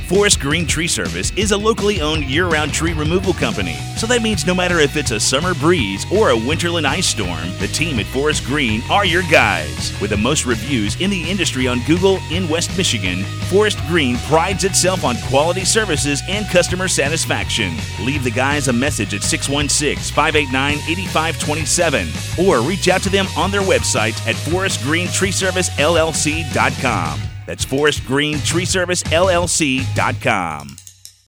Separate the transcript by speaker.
Speaker 1: Forest Green Tree Service is a locally owned year-round tree removal company. So that means no matter if it's a summer breeze or a winterland ice storm, the team at Forest Green are your guys. With the most reviews in the industry on Google in West Michigan, Forest Green prides itself on quality services and customer satisfaction. Leave the guys a message at 616-589-8527 or reach out to them on their website at forestgreentreeservicellc.com. That's forestgreentreeservicellc.com.